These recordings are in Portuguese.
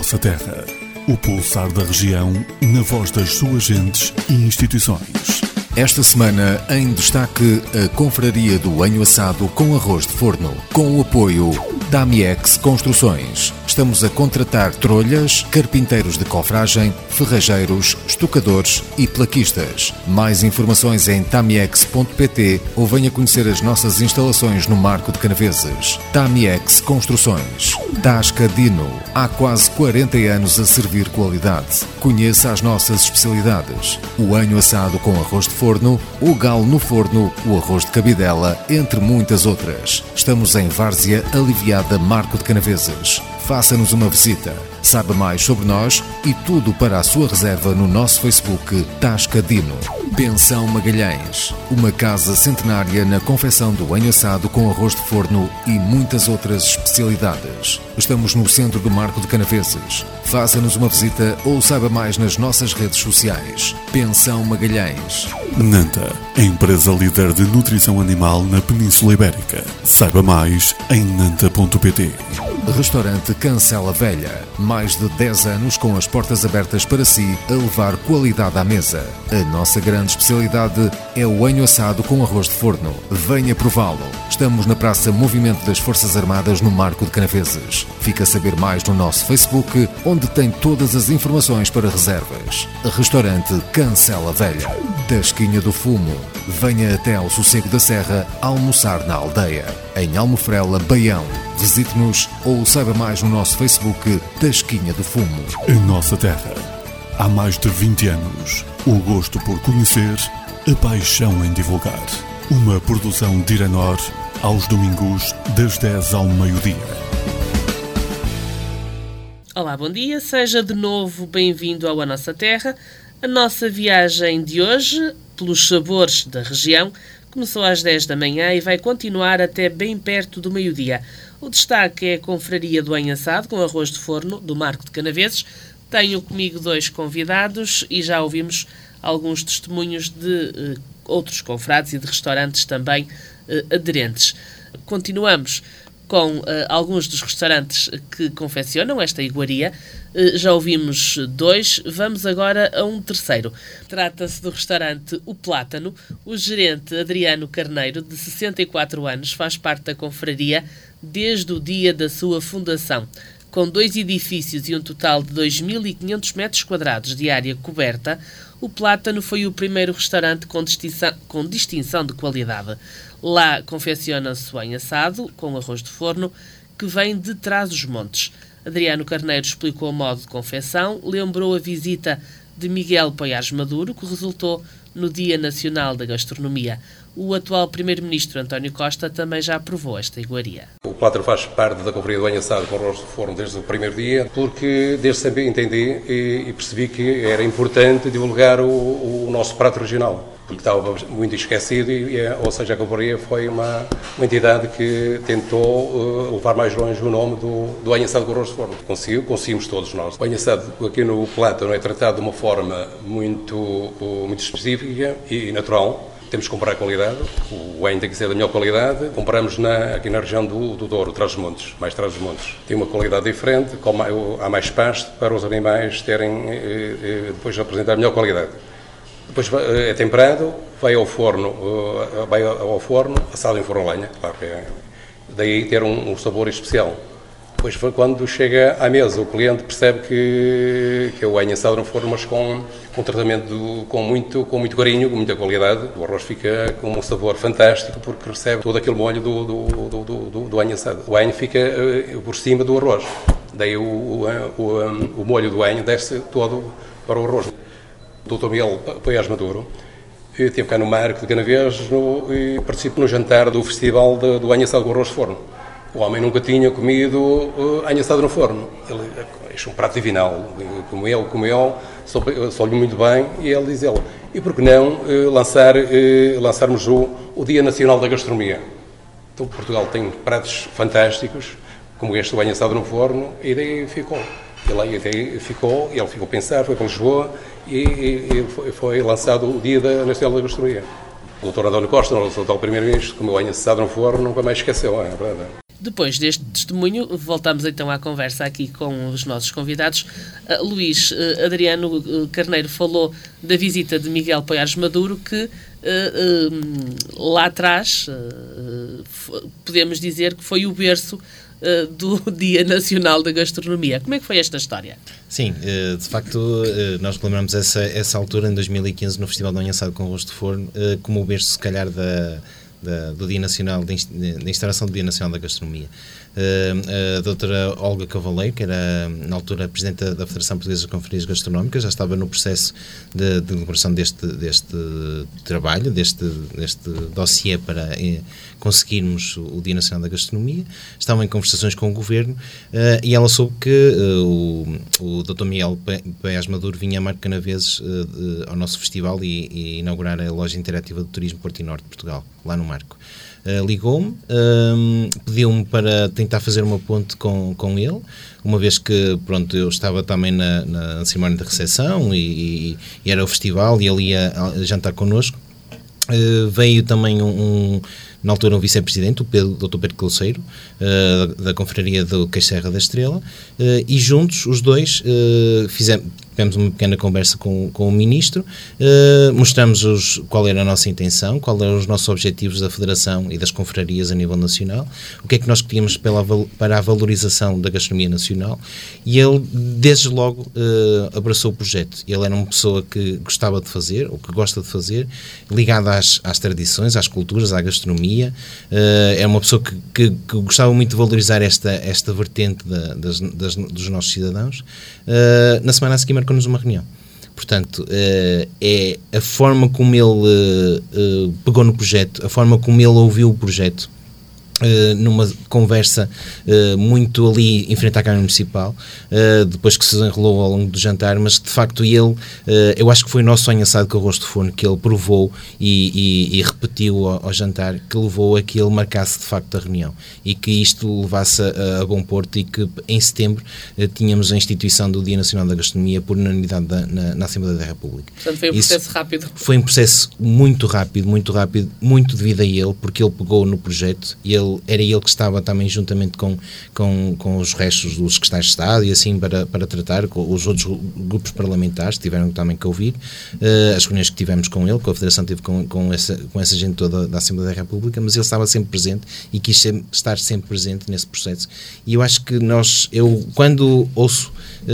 nossa terra. O pulsar da região na voz das suas gentes e instituições. Esta semana, em destaque, a confraria do Anho Assado com arroz de forno, com o apoio da Amiex Construções. Estamos a contratar trolhas, carpinteiros de cofragem, ferrageiros, estucadores e plaquistas. Mais informações em tamiex.pt ou venha conhecer as nossas instalações no Marco de Canaveses. Tamiex Construções. Tasca Dino. Há quase 40 anos a servir qualidade. Conheça as nossas especialidades. O Anho Assado com arroz de forno, o galo no forno, o arroz de cabidela, entre muitas outras. Estamos em Várzea Aliviada, Marco de Canaveses. Faça-nos uma visita. Saiba mais sobre nós e tudo para a sua reserva no nosso Facebook Tasca Dino. Pensão Magalhães. Uma casa centenária na confecção do Anho Assado com arroz de forno e muitas outras especialidades. Estamos no centro do Marco de Canaveses. Faça-nos uma visita ou saiba mais nas nossas redes sociais. Pensão Magalhães. Nanta, a empresa líder de nutrição animal na Península Ibérica. Saiba mais em nanta.pt. Restaurante Cancela Velha. Mais de 10 anos com as portas abertas para si a levar qualidade à mesa. A nossa grande especialidade é o Anho Assado com arroz de forno. Venha prová-lo. Estamos na Praça Movimento das Forças Armadas no Marco de Canaveses. Fica a saber mais no nosso Facebook, onde tem todas as informações para reservas. Restaurante Cancela Velha. Tasquinha do Fumo. Venha até ao Sossego da Serra almoçar na aldeia. Em Almofrela, Baião. Visite-nos ou saiba mais no nosso Facebook Tasquinha do Fumo. A nossa terra. Há mais de 20 anos. O gosto por conhecer, a paixão em divulgar. Uma produção de Iranor aos domingos das 10 ao meio-dia. Olá, bom dia. Seja de novo bem-vindo ao A Nossa Terra. A nossa viagem de hoje, pelos sabores da região, começou às 10 da manhã e vai continuar até bem perto do meio-dia. O destaque é a confraria do Anho Assado com arroz de forno do Marco de Canaveses. Tenho comigo 2 convidados e já ouvimos alguns testemunhos de outros confrades e de restaurantes também aderentes. Continuamos com alguns dos restaurantes que confeccionam esta iguaria. Já ouvimos 2, vamos agora a um terceiro. Trata-se do restaurante O Plátano. O gerente Adriano Carneiro, de 64 anos, faz parte da confraria desde o dia da sua fundação. Com 2 edifícios e um total de 2.500 metros quadrados de área coberta, o Plátano foi o primeiro restaurante com distinção de qualidade. Lá confecciona-se o Anho Assado, com arroz de forno, que vem de Trás-os-Montes. Adriano Carneiro explicou o modo de confecção, lembrou a visita de Miguel Poiares Maduro, que resultou no Dia Nacional da Gastronomia. O atual Primeiro-Ministro António Costa também já aprovou esta iguaria. O Plátano faz parte da confraria do Anho Assado com arroz de forno desde o primeiro dia, porque desde sempre entendi e percebi que era importante divulgar o nosso prato regional, porque estava muito esquecido ou seja, a confraria foi uma entidade que tentou levar mais longe o nome do Anho Assado com arroz de forno. Conseguimos todos nós. O Anho Assado aqui no Plátano é tratado de uma forma muito específica e natural. Temos que comprar qualidade, o anho tem que ser da melhor qualidade. Compramos aqui na região do Douro, Trás-os-Montes, mais Trás-os-Montes. Tem uma qualidade diferente, há mais pasto para os animais terem, depois apresentar a melhor qualidade. Depois é temperado, vai ao forno, assado em forno a lenha, claro que é. Daí ter um sabor especial. Depois quando chega à mesa, o cliente percebe que é o anho assado no forno, mas com tratamento com muito carinho, com muita qualidade. O arroz fica com um sabor fantástico porque recebe todo aquele molho do anho assado. O anho fica por cima do arroz. Daí o molho do anho desce todo para o arroz. O Dr. Miguel Poiares Maduro esteve cá no Marco de Canaveses e participou no jantar do festival do anho assado com arroz de forno. O homem nunca tinha comido anho assado no forno. Ele achou um prato divinal. Comeu, soube muito bem e ele diz, e por que não lançarmos o Dia Nacional da Gastronomia? Então Portugal tem pratos fantásticos, como este, o anho assado no forno, e daí ficou. Ele ficou a pensar, foi para Lisboa e foi lançado o Dia Nacional da Gastronomia. O Dr. António Costa, o atual Primeiro-Ministro, comeu anho assado no forno, nunca mais esqueceu, é verdade. Depois deste testemunho, voltamos então à conversa aqui com os nossos convidados. Luís, Adriano Carneiro falou da visita de Miguel Poiares Maduro, que lá atrás podemos dizer que foi o berço do Dia Nacional da Gastronomia. Como é que foi esta história? Sim, de facto, nós lembramos essa altura, em 2015, no Festival do Anho Assado com Arroz de Forno, como o berço, se calhar, do Dia Nacional, da instauração do Dia Nacional da Gastronomia. A doutora Olga Cavaleiro, que era na altura Presidente da Federação Portuguesa de Confrarias Gastronómicas, já estava no processo de elaboração deste trabalho, deste dossiê para conseguirmos o Dia Nacional da Gastronomia. Estavam em conversações com o Governo e ela soube que o Dr. Miguel Poiares Maduro vinha a Marco Canaveses ao nosso festival e inaugurar a loja interativa do Turismo Porto e Norte de Portugal, lá no Marco. Ligou-me, pediu-me para tentar fazer uma ponte com ele, uma vez que, pronto, eu estava também na cerimónia de recepção e era o festival e ele ia jantar connosco. Veio também na altura um vice-presidente, o Dr. Pedro Clouceiro, da Confraria do Queijo Serra da Estrela, e juntos, os dois, tivemos uma pequena conversa com o Ministro, mostramos qual era a nossa intenção, qual eram os nossos objetivos da Federação e das confrarias a nível nacional, o que é que nós queríamos para a valorização da gastronomia nacional, e ele, desde logo, abraçou o projeto. Ele era uma pessoa que gostava de fazer, ou que gosta de fazer, ligada às tradições, às culturas, à gastronomia. É uma pessoa que gostava muito de valorizar esta vertente dos nossos cidadãos. Na semana a seguir marcou-nos uma reunião. Portanto, é a forma como ele pegou no projeto, a forma como ele ouviu o projeto, numa conversa muito ali em frente à Câmara Municipal, depois que se desenrolou ao longo do jantar, mas de facto ele, eu acho que foi o nosso sonho assado com arroz de forno que ele provou e repetiu ao jantar, que levou a que ele marcasse de facto a reunião e que isto levasse a bom porto, e que em setembro tínhamos a instituição do Dia Nacional da Gastronomia por unanimidade na Assembleia da República. Portanto, foi um processo rápido. Foi um processo muito rápido, muito devido a ele, porque ele pegou no projeto e era ele que estava também juntamente com os restos dos secretários de Estado e assim para tratar, com os outros grupos parlamentares que tiveram também que ouvir, as reuniões que tivemos com ele, com a Federação teve com essa gente toda da Assembleia da República, mas ele estava sempre presente e quis estar sempre presente nesse processo. E eu acho que eu quando ouço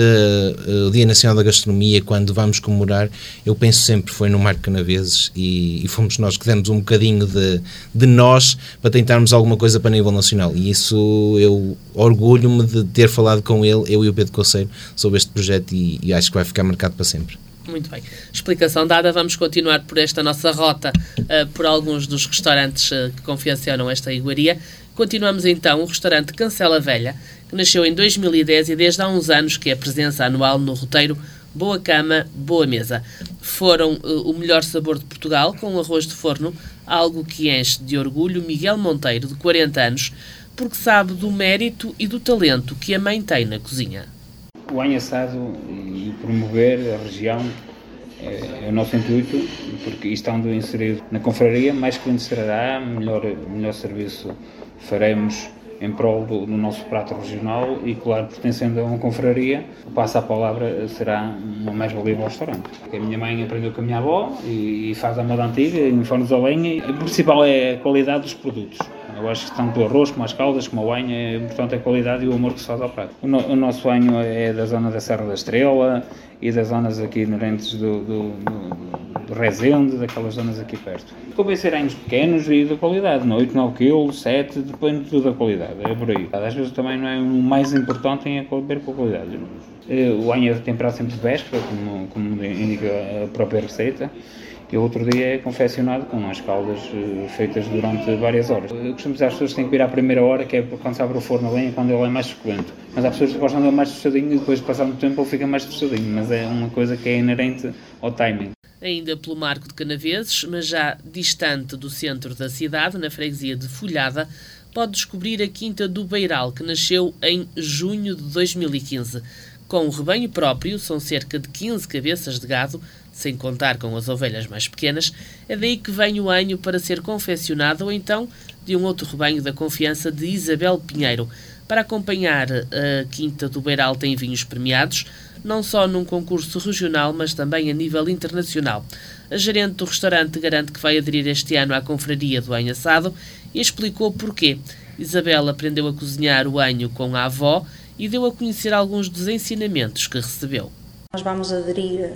o Dia Nacional da Gastronomia, quando vamos comemorar, eu penso sempre foi no Marco Canaveses e fomos nós que demos um bocadinho de nós para tentarmos alguma coisa para nível nacional, e isso eu orgulho-me de ter falado com ele, eu e o Pedro Clouceiro, sobre este projeto, e acho que vai ficar marcado para sempre. Muito bem. Explicação dada, vamos continuar por esta nossa rota por alguns dos restaurantes que confeccionam esta iguaria. Continuamos então o restaurante Cancela Velha, que nasceu em 2010 e desde há uns anos que é presença anual no roteiro Boa Cama, Boa Mesa. Foram o melhor sabor de Portugal com arroz de forno, algo que enche de orgulho Miguel Monteiro, de 40 anos, porque sabe do mérito e do talento que a mãe tem na cozinha. O Anho Assado e promover a região é o nosso intuito, porque estando inserido na confraria, mais clientes trará, melhor serviço faremos em prol do nosso prato regional e, claro, pertencendo a uma confraria, passa a palavra, será uma mais-valia para o restaurante. A minha mãe aprendeu com a minha avó e faz a moda antiga, em fornos a lenha, e o principal é a qualidade dos produtos. Eu acho que tanto o arroz como as caldas, como o banho, é importante a qualidade e o amor que se faz ao prato. O nosso banho é da zona da Serra da Estrela e das zonas aqui inerentes do Rezende, daquelas zonas aqui perto. Convém ser banhos pequenos e de qualidade, 8, 9 kg, 7, depende de tudo da qualidade, é por aí. Às vezes também não é o mais importante, tem a ver com a qualidade. O banho é temperado sempre de véspera, como indica a própria receita. E o outro dia é confeccionado com as caldas feitas durante várias horas. Eu costumo dizer às pessoas que têm que vir à primeira hora, que é quando se abre o forno a lenha, quando ele é mais suculento. Mas há pessoas que gostam dele mais tostadinho e depois de passar muito tempo ele fica mais tostadinho. Mas é uma coisa que é inerente ao timing. Ainda pelo Marco de Canaveses, mas já distante do centro da cidade, na freguesia de Folhada, pode descobrir a Quinta do Beiral, que nasceu em junho de 2015. Com um rebanho próprio, são cerca de 15 cabeças de gado, sem contar com as ovelhas mais pequenas, é daí que vem o anho para ser confeccionado ou então de um outro rebanho da confiança de Isabel Pinheiro. Para acompanhar a Quinta do Beiral tem vinhos premiados, não só num concurso regional, mas também a nível internacional. A gerente do restaurante garante que vai aderir este ano à confraria do anho assado e explicou porquê. Isabel aprendeu a cozinhar o anho com a avó e deu a conhecer alguns dos ensinamentos que recebeu. Nós vamos aderir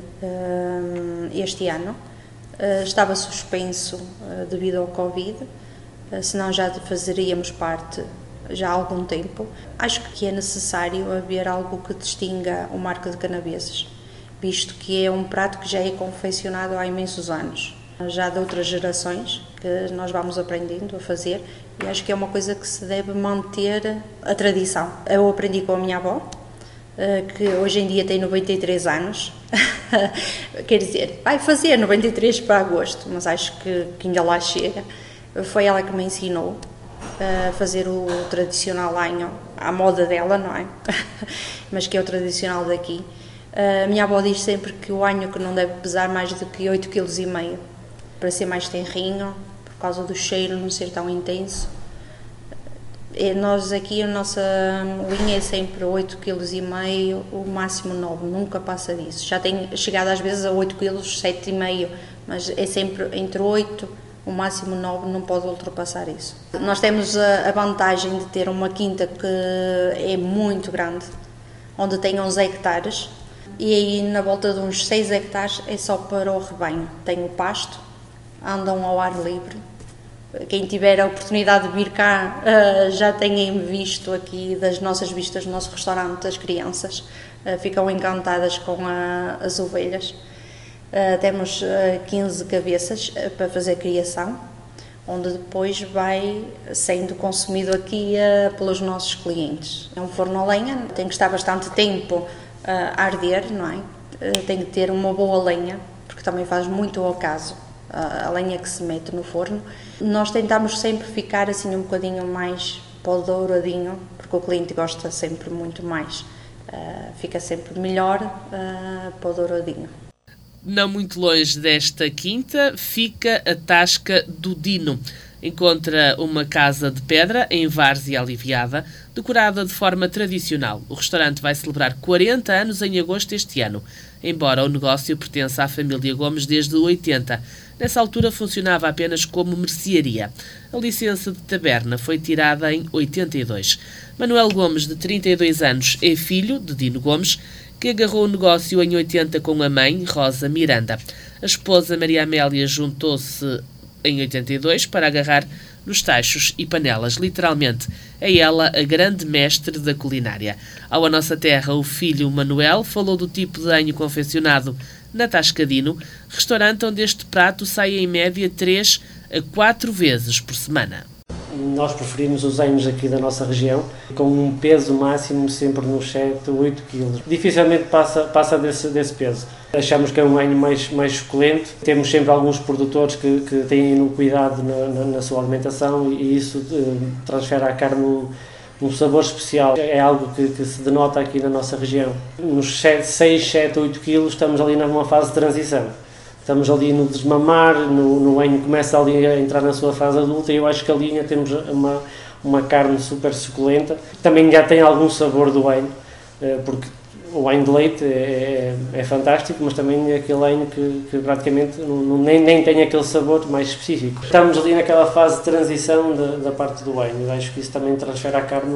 este ano. Estava suspenso devido ao Covid, senão já fazeríamos parte já há algum tempo. Acho que é necessário haver algo que distinga o Marco de Canaveses, visto que é um prato que já é confeccionado há imensos anos, já de outras gerações, que nós vamos aprendendo a fazer, e acho que é uma coisa que se deve manter a tradição. Eu aprendi com a minha avó, que hoje em dia tem 93 anos, quer dizer, vai fazer 93 para agosto, mas acho que ainda lá chega. Foi ela que me ensinou a fazer o tradicional anho, à moda dela, não é? Mas que é o tradicional daqui. A minha avó diz sempre que o anho que não deve pesar mais do que 8,5 kg, para ser mais tenrinho, por causa do cheiro não ser tão intenso. Nós aqui, a nossa linha é sempre 8,5 kg, o máximo 9, nunca passa disso. Já tem chegado às vezes a 8 kg, 7,5 kg, mas é sempre entre 8, o máximo 9, não pode ultrapassar isso. Nós temos a vantagem de ter uma quinta que é muito grande, onde tem 11 hectares, e aí na volta de uns 6 hectares é só para o rebanho. Tem o pasto, andam ao ar livre. Quem tiver a oportunidade de vir cá já têm visto aqui das nossas vistas do nosso restaurante, as crianças ficam encantadas com as ovelhas. Temos 15 cabeças para fazer criação, onde depois vai sendo consumido aqui pelos nossos clientes. É um forno a lenha, tem que estar bastante tempo a arder, não é? Tem que ter uma boa lenha, porque também faz muito ao caso a lenha que se mete no forno. Nós tentamos sempre ficar assim um bocadinho mais para o douradinho, porque o cliente gosta sempre muito mais, fica sempre melhor para o douradinho. Não muito longe desta quinta fica a Tasca do Dino. Encontra uma casa de pedra em várzea aliviada, decorada de forma tradicional. O restaurante vai celebrar 40 anos em agosto deste ano, embora o negócio pertença à família Gomes desde 80. Nessa altura funcionava apenas como mercearia. A licença de taberna foi tirada em 82. Manuel Gomes, de 32 anos, é filho de Dino Gomes, que agarrou o negócio em 80 com a mãe, Rosa Miranda. A esposa, Maria Amélia, juntou-se em 82 para agarrar nos tachos e panelas. Literalmente, é ela a grande mestre da culinária. Ao A Nossa Terra, o filho Manuel falou do tipo de anho confeccionado na Tasca Dino, restaurante onde este prato sai em média 3 a 4 vezes por semana. Nós preferimos os anhos aqui da nossa região, com um peso máximo sempre nos 7, 8 kg. Dificilmente passa desse peso. Achamos que é um anho mais suculento. Temos sempre alguns produtores que têm no cuidado na sua alimentação e isso transfere à carne um sabor especial. É algo que se denota aqui na nossa região. Nos 6, 7, 8 kg estamos ali numa fase de transição. Estamos ali no desmamar, no anho começa ali a entrar na sua fase adulta e eu acho que ali ainda temos uma carne super suculenta. Também já tem algum sabor do anho, porque o anho de leite é fantástico, mas também é aquele anho que praticamente nem tem aquele sabor mais específico. Estamos ali naquela fase de transição da parte do anho, eu acho que isso também transfere à carne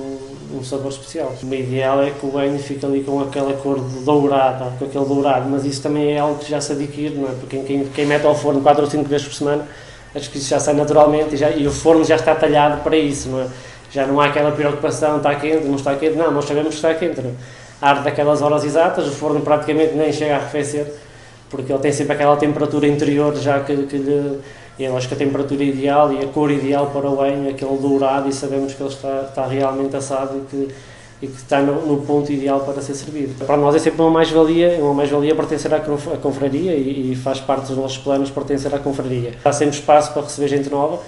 um sabor especial. O ideal é que o anho fique ali com aquela cor dourada, com aquele dourado, mas isso também é algo que já se adquire, não é? Porque quem mete ao forno 4 ou 5 vezes por semana, acho que isso já sai naturalmente e o forno já está talhado para isso, não é? Já não há aquela preocupação, está quente, não está quente, não, nós sabemos que está quente, não é? Arde daquelas horas exatas, o forno praticamente nem chega a arrefecer, porque ele tem sempre aquela temperatura interior já que lhe... Eu acho que a temperatura ideal e a cor ideal para o anho, aquele dourado, e sabemos que ele está realmente assado e que está no ponto ideal para ser servido. Para nós é sempre uma mais-valia pertencer à confraria e faz parte dos nossos planos pertencer à confraria. Há sempre espaço para receber gente nova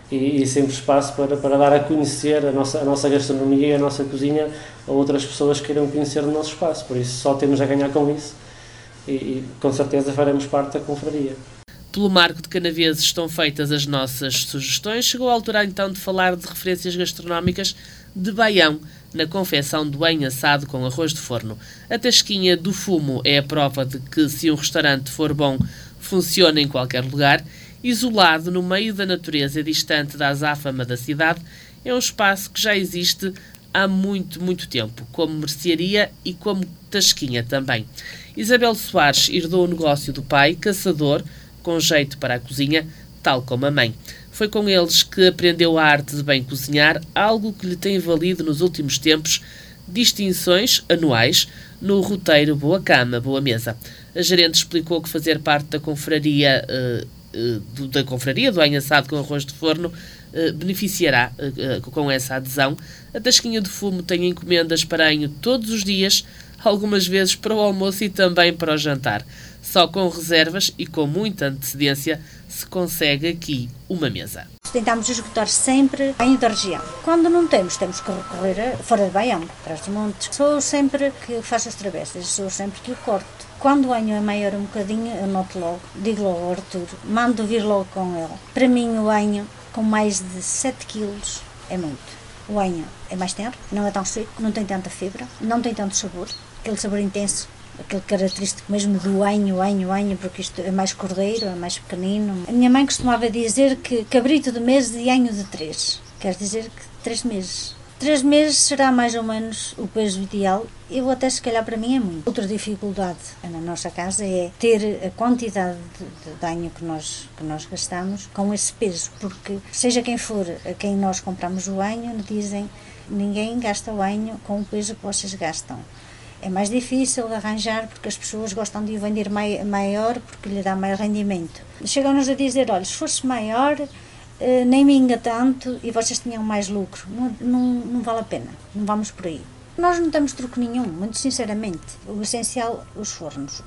e sempre espaço para dar a conhecer a nossa gastronomia e a nossa cozinha a outras pessoas que queiram conhecer o nosso espaço, por isso só temos a ganhar com isso. e com certeza faremos parte da confraria. Pelo Marco de Canaveses estão feitas as nossas sugestões. Chegou a altura então de falar de referências gastronómicas de Baião, na confecção do banho assado com arroz de forno. A tasquinha do fumo é a prova de que, se um restaurante for bom, funciona em qualquer lugar. Isolado no meio da natureza e distante da azáfama da cidade, é um espaço que já existe há muito, muito tempo, como mercearia e como tasquinha também. Isabel Soares herdou o negócio do pai, caçador, com jeito para a cozinha, tal como a mãe. Foi com eles que aprendeu a arte de bem cozinhar, algo que lhe tem valido nos últimos tempos distinções anuais no roteiro Boa Cama, Boa Mesa. A gerente explicou que fazer parte da confraria do banho assado com arroz de forno beneficiará com essa adesão. A tasquinha de fumo tem encomendas para banho todos os dias, algumas vezes para o almoço e também para o jantar. Só com reservas e com muita antecedência se consegue aqui uma mesa. Tentamos esgotar sempre banho da região. Quando não temos que recorrer fora de Baião, atrás dos montes. Sou eu sempre que faço as travessas, sou eu sempre que o corto. Quando o banho é maior um bocadinho, eu noto logo, digo logo ao Arthur, mando vir logo com ele. Para mim o banho com mais de 7 quilos é muito. O banho é mais tenro, não é tão seco, não tem tanta fibra, não tem tanto sabor, aquele sabor intenso, aquele característico mesmo do banho, porque isto é mais cordeiro, é mais pequenino. A minha mãe costumava dizer que cabrito de mês e banho de 3, quer dizer que 3 meses. 3 meses será mais ou menos o peso ideal. Eu até, se calhar, para mim é muito. Outra dificuldade na nossa casa é ter a quantidade de banho que nós gastamos com esse peso, porque seja quem for a quem nós compramos o banho, dizem ninguém gasta o banho com o peso que vocês gastam. É mais difícil de arranjar porque as pessoas gostam de o vender maior porque lhe dá mais rendimento. Chegam-nos a dizer, olha, se fosse maior, nem minga tanto e vocês tinham mais lucro. Não vale a pena, não vamos por aí. Nós não temos truque nenhum, muito sinceramente. O essencial, os fornos.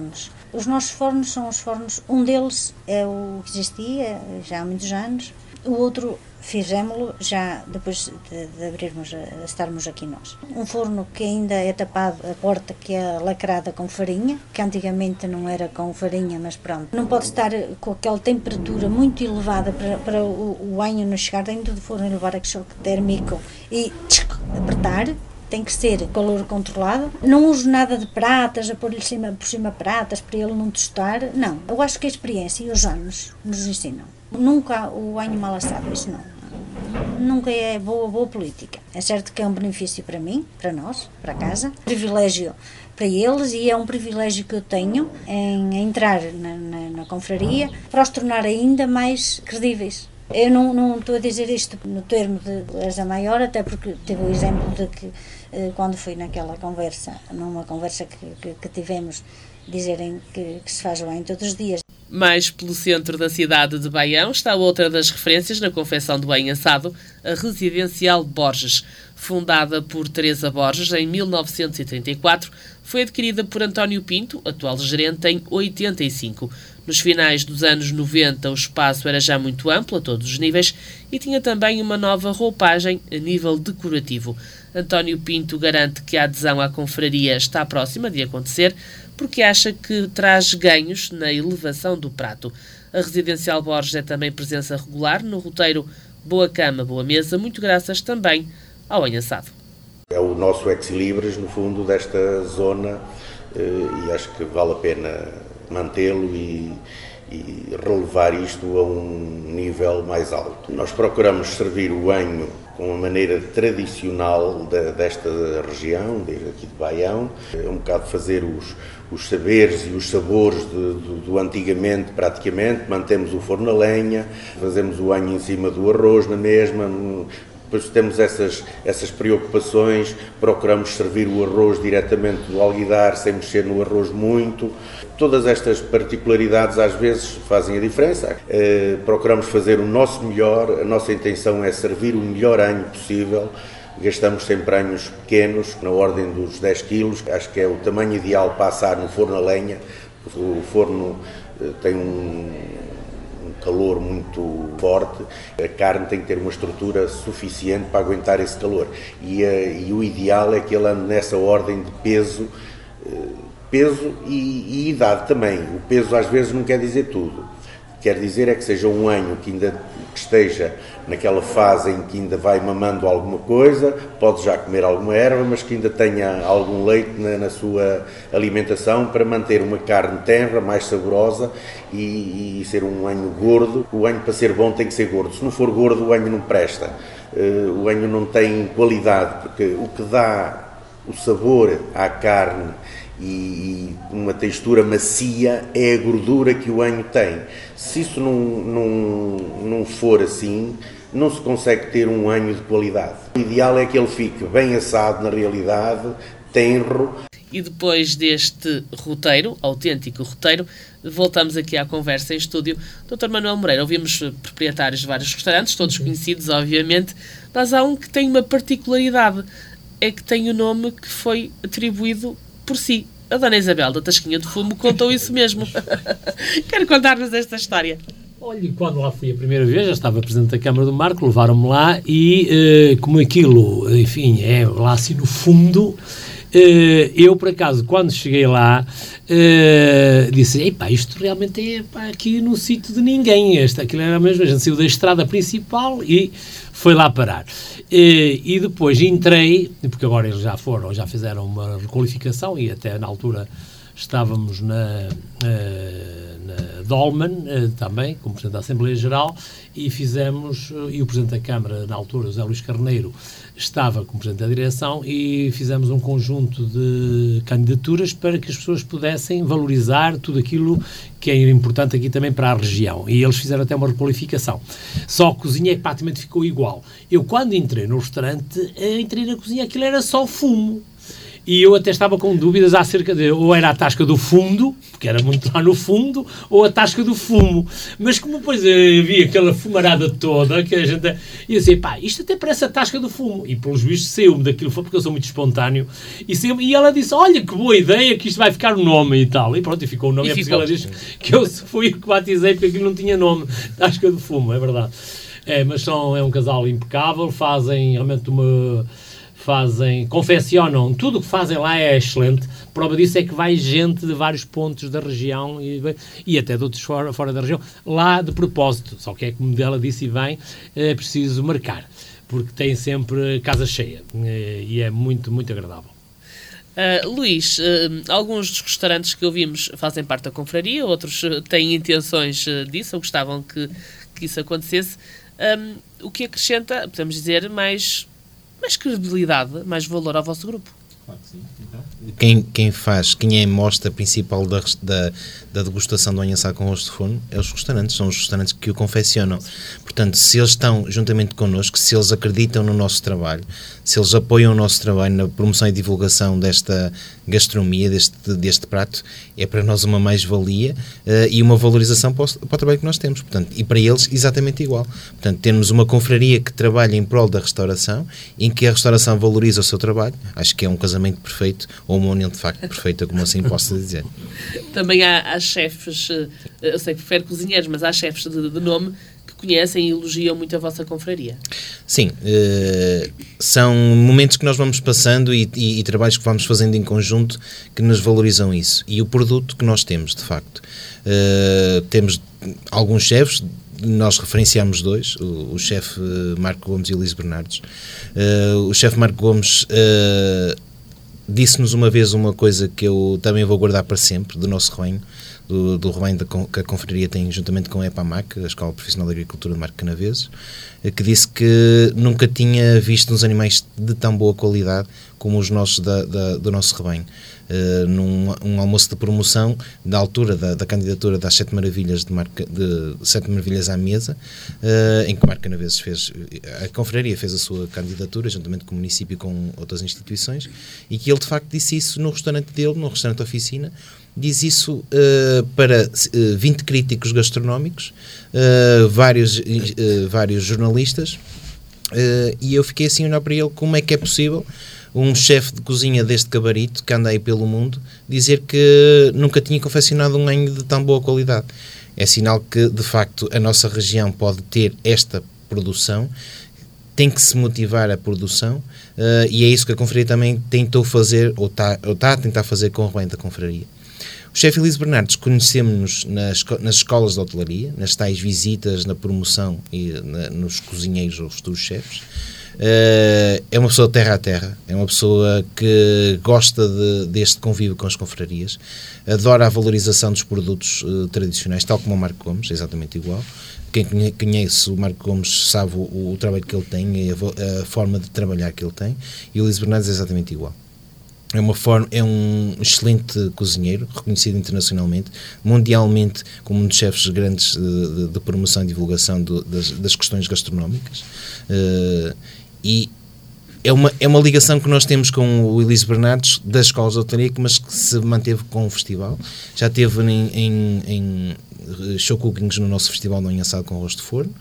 Os nossos fornos são os fornos, um deles é o que existia já há muitos anos, o outro fizemos-lo já depois de abrirmos, estarmos aqui nós. Um forno que ainda é tapado, a porta que é lacrada com farinha, que antigamente não era com farinha, mas pronto. Não pode estar com aquela temperatura muito elevada para o banho não chegar dentro do forno e levar aquele choque térmico e apertar. Tem que ser calor controlado. Não uso nada de pratas, a pôr-lhe por cima pratas para ele não tostar. Não, eu acho que a experiência e os anos nos ensinam. Nunca o banho mal assado, isso não. Nunca é boa política. É certo que é um benefício para mim, para nós, para casa. Privilégio para eles e é um privilégio que eu tenho em entrar na confraria para os tornar ainda mais credíveis. Eu não estou a dizer isto no termo de asa maior, até porque teve o exemplo de que quando fui numa conversa que tivemos, dizerem que se faz bem todos os dias. Mais pelo centro da cidade de Baião está outra das referências na confecção do banho assado, a Residencial Borges. Fundada por Teresa Borges em 1934, foi adquirida por António Pinto, atual gerente, em 85. Nos finais dos anos 90, o espaço era já muito amplo, a todos os níveis, e tinha também uma nova roupagem a nível decorativo. António Pinto garante que a adesão à confraria está próxima de acontecer, porque acha que traz ganhos na elevação do prato. A Residencial Borges é também presença regular no roteiro Boa Cama, Boa Mesa, muito graças também ao banho assado. É o nosso ex-libris, no fundo, desta zona, e acho que vale a pena mantê-lo e relevar isto a um nível mais alto. Nós procuramos servir o banho com uma maneira tradicional desta região, aqui de Baião, um bocado fazer os saberes e os sabores do antigamente, praticamente. Mantemos o forno a lenha, fazemos o banho em cima do arroz na mesma. Depois temos essas preocupações, procuramos servir o arroz diretamente do alguidar, sem mexer no arroz muito. Todas estas particularidades às vezes fazem a diferença. Procuramos fazer o nosso melhor, a nossa intenção é servir o melhor banho possível. Gastamos sempre banhos pequenos, na ordem dos 10 quilos. Acho que é o tamanho ideal para assar no forno a lenha. O forno tem um calor muito forte, a carne tem que ter uma estrutura suficiente para aguentar esse calor e o ideal é que ele ande nessa ordem de peso Peso e idade também. O peso às vezes não quer dizer tudo. Quer dizer é que seja um anho que ainda esteja naquela fase em que ainda vai mamando alguma coisa, pode já comer alguma erva, mas que ainda tenha algum leite na sua alimentação para manter uma carne tenra, mais saborosa e ser um anho gordo. O anho, para ser bom, tem que ser gordo. Se não for gordo, o anho não presta. O anho não tem qualidade, porque o que dá o sabor à carne e uma textura macia é a gordura que o anho tem. Se isso não for assim, não se consegue ter um anho de qualidade. O ideal é que ele fique bem assado na realidade, tenro. E depois deste roteiro, autêntico roteiro, voltamos aqui à conversa em estúdio. Dr. Manuel Moreira, ouvimos proprietários de vários restaurantes, todos conhecidos, obviamente, mas há um que tem uma particularidade, é que tem o nome que foi atribuído por si. A Dona Isabel da Tasquinha de Fumo contou isso mesmo. Quero contar-nos esta história. Olha, quando lá fui a primeira vez, já estava presidente da Câmara do Marco, levaram-me lá e, como aquilo, enfim, é lá assim no fundo, eu, por acaso, quando cheguei lá, disse, epá, isto realmente é pá, aqui no sítio de ninguém. Aquilo era mesmo, a gente saiu da estrada principal e foi lá parar. E depois entrei, porque agora eles já fizeram uma requalificação e até na altura estávamos na Dolman também, como Presidente da Assembleia Geral, e o Presidente da Câmara, na altura, José Luís Carneiro, estava como Presidente da Direção e fizemos um conjunto de candidaturas para que as pessoas pudessem valorizar tudo aquilo que é importante aqui também para a região. E eles fizeram até uma requalificação. Só a cozinha praticamente ficou igual. Eu, quando entrei no restaurante, entrei na cozinha, aquilo era só fumo. E eu até estava com dúvidas acerca de, ou era a tasca do fundo, porque era muito lá no fundo, ou a tasca do fumo. Mas como depois vi aquela fumarada toda, que a gente... E eu disse, pá, isto até parece a tasca do fumo. E pelos vistos saiu-me daquilo, porque eu sou muito espontâneo. E ela disse, olha que boa ideia, que isto vai ficar o nome e tal. E pronto, e ficou o nome. E ela disse que eu fui que batizei, porque aquilo não tinha nome. Tasca do fumo, é verdade. Mas é um casal impecável, fazem realmente confeccionam, tudo o que fazem lá é excelente. Prova disso é que vai gente de vários pontos da região e até de outros fora da região, lá de propósito. Só que é como ela disse e bem, é preciso marcar, porque tem sempre casa cheia e é muito, muito agradável. Luís, alguns dos restaurantes que ouvimos fazem parte da confraria, outros têm intenções disso, ou gostavam que isso acontecesse. O que acrescenta, podemos dizer, mais credibilidade, mais valor ao vosso grupo? Claro que sim. Quem é a mostra principal da degustação do anho assado com arroz de forno é os restaurantes, são os restaurantes que o confeccionam. Portanto, se eles estão juntamente connosco, se eles acreditam no nosso trabalho, se eles apoiam o nosso trabalho na promoção e divulgação desta gastronomia, deste prato, é para nós uma mais-valia e uma valorização para o trabalho que nós temos. Portanto, e para eles exatamente igual. Portanto, temos uma confraria que trabalha em prol da restauração, em que a restauração valoriza o seu trabalho. Acho que é um casamento perfeito, ou uma união de facto perfeita, como assim posso dizer. Também há chefes, eu sei que prefere cozinheiros, mas há chefes de nome que conhecem e elogiam muito a vossa confraria. Sim, são momentos que nós vamos passando e trabalhos que vamos fazendo em conjunto que nos valorizam isso. E o produto que nós temos, de facto. Temos alguns chefes, nós referenciamos dois, o chefe Marco Gomes e o Luís Bernardes. O chefe Marco Gomes disse-nos uma vez uma coisa que eu também vou guardar para sempre, do nosso rebanho, do rebanho que a confraria tem juntamente com a EPAMAC, a Escola Profissional de Agricultura de Marco Canaveses, que disse que nunca tinha visto uns animais de tão boa qualidade como os nossos do nosso rebanho. Num almoço de promoção da altura da candidatura das 7 Maravilhas de 7 Maravilhas à Mesa, em que Marco Canaveses a confraria fez a sua candidatura juntamente com o município e com outras instituições, e que ele de facto disse isso no restaurante dele, no restaurante oficina, diz isso para 20 críticos gastronómicos, vários jornalistas, e eu fiquei assim a olhar para ele, como é que é possível um chefe de cozinha deste gabarito, que anda aí pelo mundo, dizer que nunca tinha confeccionado um anho de tão boa qualidade. É sinal que, de facto, a nossa região pode ter esta produção tem que se motivar a produção, e é isso que a confraria também tentou fazer, ou está a tentar fazer com o arrobamento da confraria. O chefe Elísio Bernardes conhecemos-nos nas escolas de hotelaria, nas tais visitas, na promoção e nos cozinheiros ou futuros chefes. É uma pessoa de terra a terra, é uma pessoa que gosta deste convívio com as confrarias, adora a valorização dos produtos tradicionais, tal como o Marco Gomes, exatamente igual. Quem conhece o Marco Gomes sabe o trabalho que ele tem e a forma de trabalhar que ele tem, e o Elísio Bernardes é exatamente igual. É um excelente cozinheiro, reconhecido internacionalmente, mundialmente, como um dos chefes grandes de promoção e divulgação das questões gastronómicas. E é uma ligação que nós temos com o Elísio Bernardes das escolas de hotelaria, mas que se manteve com o festival. Já teve em show cookings no nosso festival do Anho Assado com Arroz de Forno,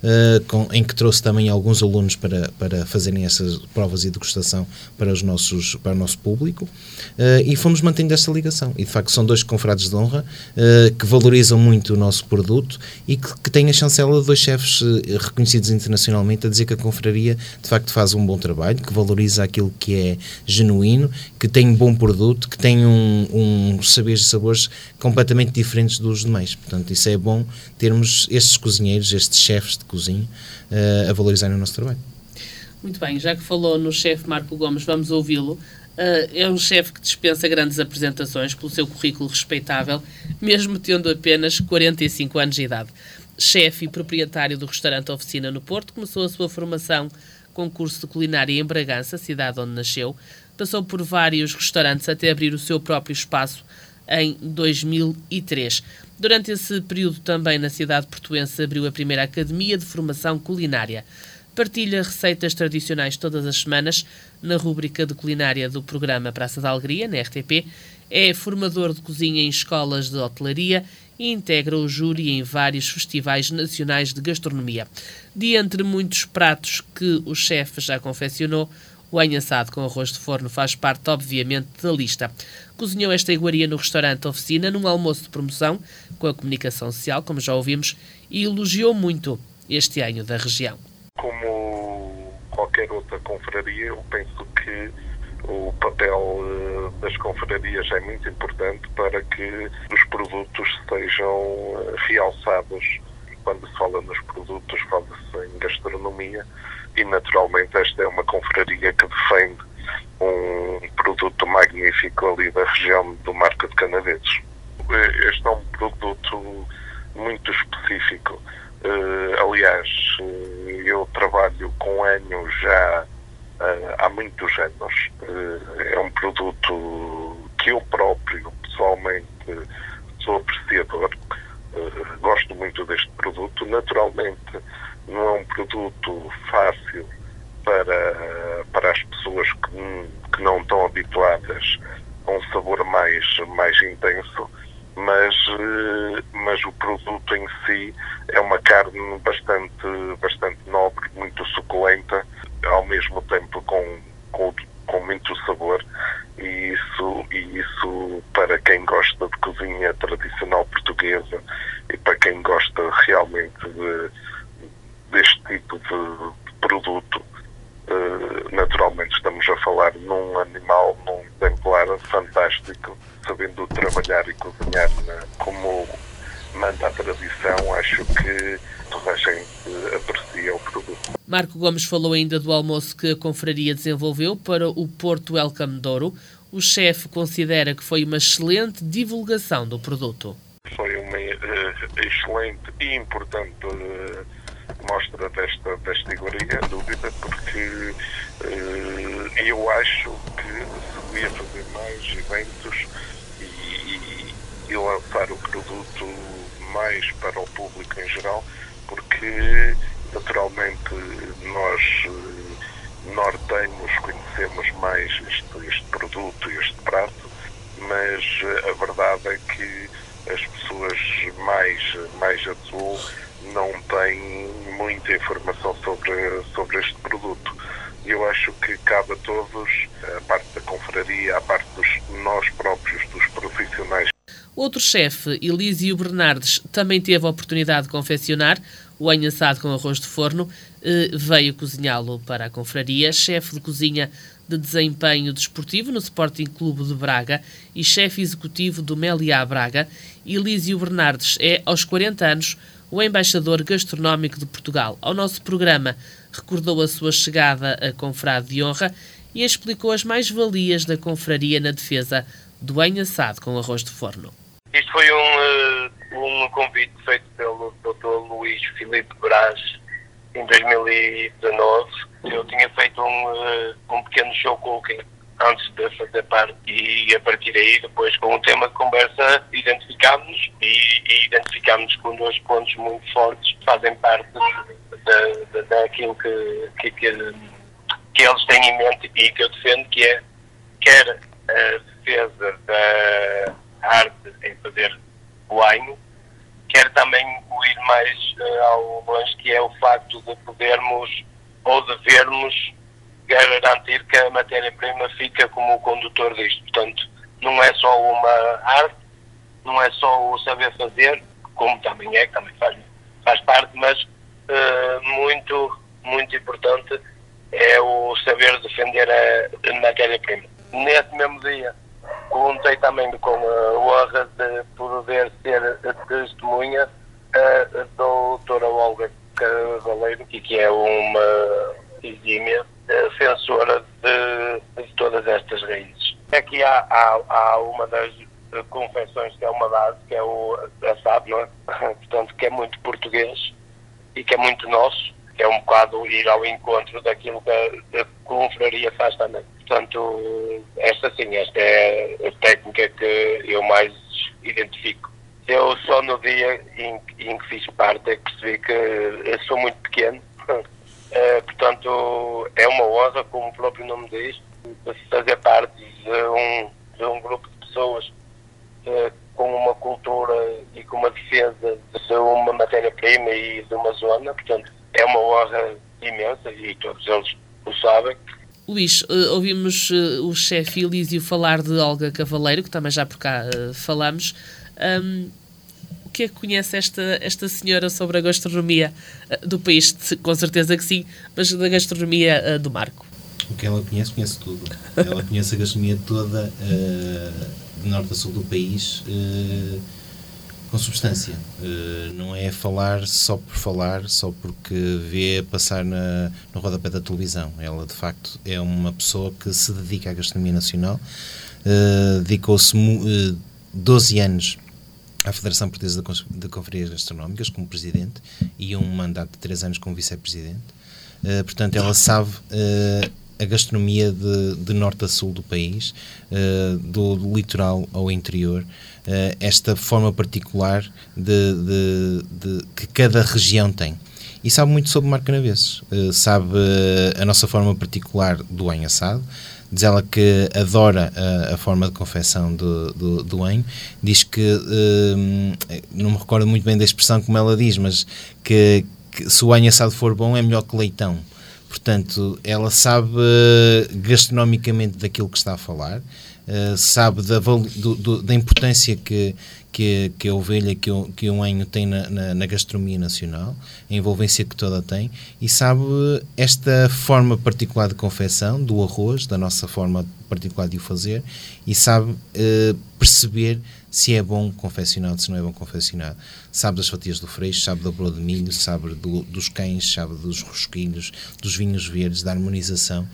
em que trouxe também alguns alunos para fazerem essas provas de degustação para o nosso público, e fomos mantendo esta ligação. E de facto são dois confrades de honra que valorizam muito o nosso produto e que têm a chancela de dois chefes reconhecidos internacionalmente a dizer que a confraria de facto faz um bom trabalho, que valoriza aquilo que é genuíno, que tem um bom produto, que tem uns saberes e sabores completamente diferentes dos demais. Portanto, isso é bom termos estes cozinheiros, estes chefes de cozinha a valorizarem o nosso trabalho. Muito bem, já que falou no chefe Marco Gomes, vamos ouvi-lo. É um chefe que dispensa grandes apresentações pelo seu currículo respeitável, mesmo tendo apenas 45 anos de idade. Chefe e proprietário do restaurante Oficina no Porto, começou a sua formação com curso de culinária em Bragança, cidade onde nasceu. Passou por vários restaurantes até abrir o seu próprio espaço em 2003. Durante esse período também na cidade portuense abriu a primeira academia de formação culinária. Partilha receitas tradicionais todas as semanas na rúbrica de culinária do programa Praça da Alegria, na RTP. É formador de cozinha em escolas de hotelaria e integra o júri em vários festivais nacionais de gastronomia. De entre muitos pratos que o chefe já confeccionou, o anho assado com arroz de forno faz parte, obviamente, da lista. Cozinhou esta iguaria no restaurante Oficina, num almoço de promoção com a comunicação social, como já ouvimos, e elogiou muito este anho da região. Como qualquer outra confraria, eu penso que o papel das confrarias é muito importante para que os produtos sejam realçados. E quando se fala nos produtos, fala-se em gastronomia, e naturalmente esta é uma confraria que defende um produto magnífico ali da região do Marco de Canaveses. Este é um produto muito específico. Aliás, eu trabalho com anho já há muitos anos. É um produto que eu próprio, pessoalmente, sou apreciador. Gosto muito deste produto. Naturalmente, não é um produto fácil para as pessoas que não estão habituadas a um sabor mais intenso, mas o produto em si é uma carne bastante nobre, muito suculenta, ao mesmo tempo com muito sabor, e isso para quem gosta de cozinha tradicional portuguesa e para quem gosta realmente deste tipo de produto, naturalmente estamos a falar num animal, num exemplar fantástico, sabendo trabalhar e cozinhar como manda a tradição. Acho que toda a gente aprecia o produto. Marco Gomes falou ainda do almoço que a confraria desenvolveu para o Porto Welcome Douro. O chefe considera que foi uma excelente divulgação do produto. Foi uma excelente e importante mostra desta iguaria, sem dúvida, porque eu acho que se devia fazer mais eventos e lançar o produto mais para o público em geral, porque naturalmente nós nortenhos conhecemos mais este produto, este prato, mas a verdade é que as pessoas mais a sul não têm muita informação sobre este produto. E eu acho que cabe a todos, a parte da confraria, a parte dos nós próprios, dos profissionais. Outro chefe, Elísio Bernardes, também teve a oportunidade de confeccionar o anho assado com arroz de forno, veio cozinhá-lo para a confraria, chefe de cozinha de desempenho desportivo no Sporting Clube de Braga e chefe executivo do Meliá Braga. Elísio Bernardes é, aos 40 anos, o embaixador gastronómico de Portugal. Ao nosso programa, recordou a sua chegada a confrade de honra e explicou as mais-valias da confraria na defesa do anho assado com arroz de forno. Isto foi um convite feito pelo Dr. Luís Filipe Brás em 2019. Eu tinha feito um pequeno show cooking antes de fazer parte e a partir daí, depois com o tema de conversa, identificámos-nos e identificámos com 2 pontos muito fortes que fazem parte daquilo que eles têm em mente e que eu defendo, que é quer a defesa da arte em fazer o anho, quer também ir mais ao longe, que é o facto de podermos ou devermos garantir que a matéria-prima fica como o condutor disto. Portanto, não é só uma arte, não é só o saber fazer, como também faz parte, mas muito, muito importante é o saber defender a matéria-prima. Nesse mesmo dia, contei também com a honra de poder ser testemunha da doutora Olga Cavaleiro, que é uma exímia defensora de todas estas raízes. Aqui há uma das confecções que é uma base, que é o assado, não é? Portanto, que é muito português e que é muito nosso, que é um bocado ir ao encontro daquilo que a confraria faz também. Portanto, esta é a técnica que eu mais identifico. Eu só no dia em que fiz parte é que percebi que eu sou muito pequeno. Portanto, é uma honra, como o próprio nome diz, fazer parte de um grupo de pessoas com uma cultura e com uma defesa de uma matéria-prima e de uma zona. Portanto, é uma honra imensa e todos eles o sabem. Luís, ouvimos o chefe Elísio falar de Olga Cavaleiro, que também já por cá falamos. O que é que conhece esta senhora sobre a gastronomia do país? Com certeza que sim, mas da gastronomia do Marco. O que ela conhece tudo. Ela conhece a gastronomia toda, de norte a sul do país, com substância. Não é falar só por falar, só porque vê passar no rodapé da televisão. Ela, de facto, é uma pessoa que se dedica à gastronomia nacional. Dedicou-se 12 anos à Federação Portuguesa de Confrarias Gastronómicas como presidente e um mandato de 3 anos como vice-presidente. Portanto, ela sabe a gastronomia de norte a sul do país, do litoral ao interior, esta forma particular que cada região tem. E sabe muito sobre Marcanaveses. Sabe a nossa forma particular do anho assado. Diz ela que adora a forma de confecção do anho. Diz que, não me recordo muito bem da expressão como ela diz, mas que se o anho assado for bom é melhor que leitão. Portanto, ela sabe gastronomicamente daquilo que está a falar, sabe da importância que a ovelha, que um anho tem na gastronomia nacional, a envolvência que toda tem, e sabe esta forma particular de confecção do arroz, da nossa forma particular de o fazer, e sabe perceber se é bom confeccionado, se não é bom confeccionado. Sabe das fatias do freixo, sabe da broa de milho, sabe dos cães, sabe dos rosquilhos, dos vinhos verdes, da harmonização.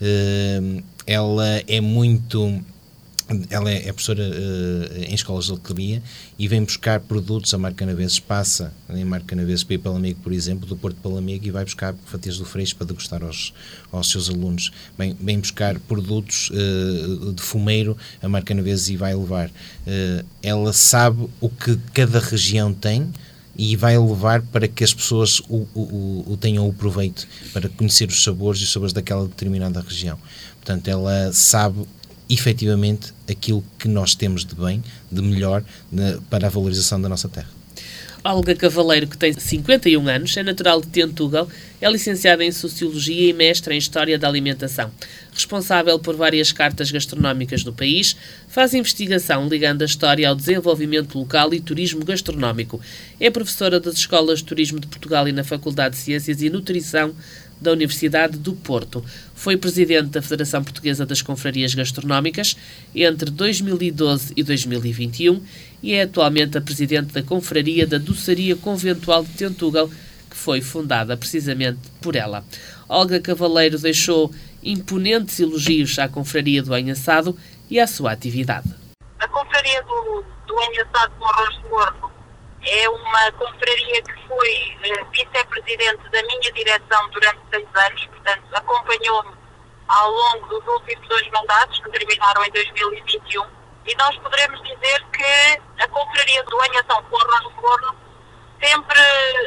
Ela é professora em escolas de hotelaria e vem buscar produtos a Marcanaveses, passa em Marcanaveses para ir para Lamego, por exemplo, do Porto para Lamego, e vai buscar fatias do freixo para degustar aos seus alunos. Vem buscar produtos de fumeiro a Marcanaveses e vai levar. Ela sabe o que cada região tem e vai levar para que as pessoas tenham o proveito, para conhecer os sabores e os sabores daquela determinada região. Portanto, ela sabe efetivamente aquilo que nós temos de bem, de melhor, para a valorização da nossa terra. Olga Cavaleiro, que tem 51 anos, é natural de Tentugal, é licenciada em Sociologia e mestra em História da Alimentação. Responsável por várias cartas gastronómicas do país, faz investigação ligando a história ao desenvolvimento local e turismo gastronómico. É professora das Escolas de Turismo de Portugal e na Faculdade de Ciências e Nutrição da Universidade do Porto. Foi presidente da Federação Portuguesa das Confrarias Gastronómicas entre 2012 e 2021 e é atualmente a presidente da Confraria da Doçaria Conventual de Tentugal, que foi fundada precisamente por ela. Olga Cavaleiro deixou imponentes elogios à Confraria do Anho Assado e à sua atividade. A Confraria do Anho Assado com Arroz de Forno é uma confraria que foi vice-presidente da minha direção durante 6 anos, portanto acompanhou-me ao longo dos últimos 2 mandatos, que terminaram em 2021, e nós poderemos dizer que a Confraria do Anho Assado com Arroz de Forno sempre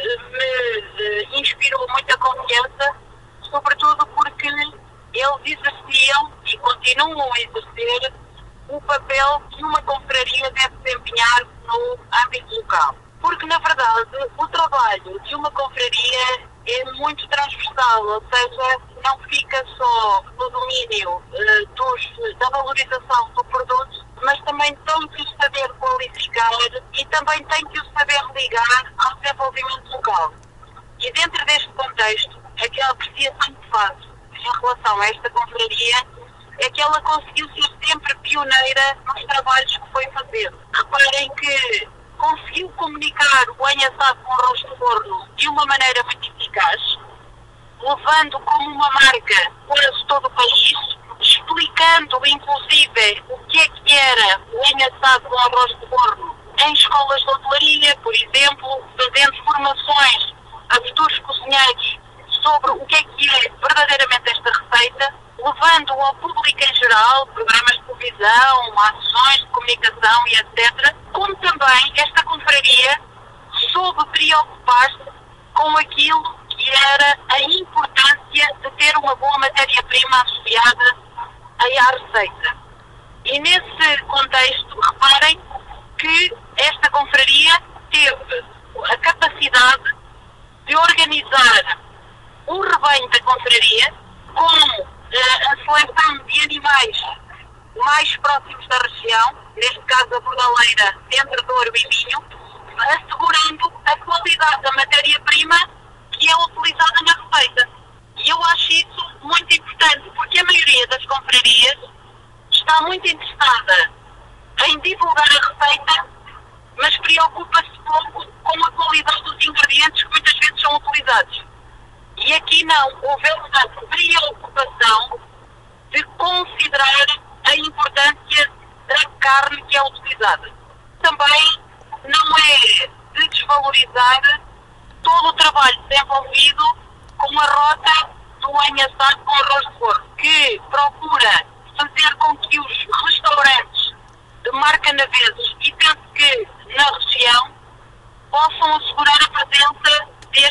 me inspirou muita confiança, sobretudo porque eles exerciam e continuam a exercer o papel que uma confraria deve desempenhar no âmbito local. Porque, na verdade, o trabalho de uma confraria é muito transversal, ou seja, não fica só no domínio da valorização do produto, mas também tem que o saber qualificar e também tem que o saber ligar ao desenvolvimento local. E dentro deste contexto, aquela apreciação que faço em relação a esta confraria é que ela conseguiu ser sempre pioneira nos trabalhos que foi fazendo. Reparem que conseguiu comunicar o Anho Assado com Arroz de Forno de uma maneira muito eficaz, levando como uma marca quase todo o país, explicando inclusive o que era o Anho Assado com Arroz de Forno em escolas de hotelaria, por exemplo, fazendo formações a futuros cozinheiros sobre o que é verdadeiramente esta receita, levando ao público em geral, programas de televisão, ações de comunicação e etc., como também esta confraria soube preocupar-se com aquilo que era a importância de ter uma boa matéria-prima associada à receita. E nesse contexto, reparem que esta confraria teve a capacidade de organizar um rebanho da confraria com a seleção de animais mais próximos da região, neste caso a bordaleira entre Douro e Minho, assegurando a qualidade da matéria-prima que é utilizada na receita. E eu acho isso muito importante, porque a maioria das confrarias está muito interessada em divulgar a receita, mas preocupa-se pouco com a qualidade dos ingredientes que muitas vezes são utilizados. E aqui não, houve essa preocupação de considerar a importância da carne que é utilizada. Também não é de desvalorizar todo o trabalho desenvolvido com a rota do Anho Assado com Arroz de Forno, que procura fazer com que os restaurantes de marca Naveses, e penso que na região, possam assegurar a presença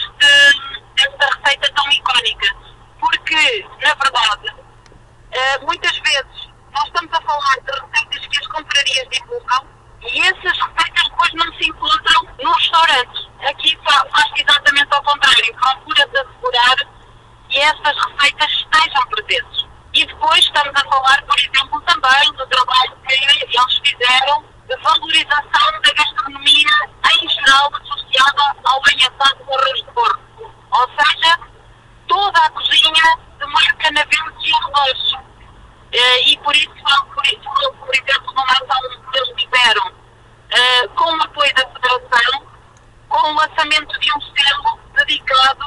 desta receita tão icónica. Porque, na verdade, muitas vezes nós estamos a falar de receitas que as confrarias divulgam e essas receitas depois não se encontram no restaurante. Aqui faz exatamente ao contrário. Procura-se assegurar que essas receitas estejam presentes. E depois estamos a falar, por exemplo, também do trabalho que eles fizeram de valorização da gastronomia em geral associada ao Anho Assado com Arroz de Forno. Ou seja, toda a cozinha de marca Naveses e arroz. E por isso, por exemplo, numa ação que eles tiveram com o apoio da Federação, com o lançamento de um selo dedicado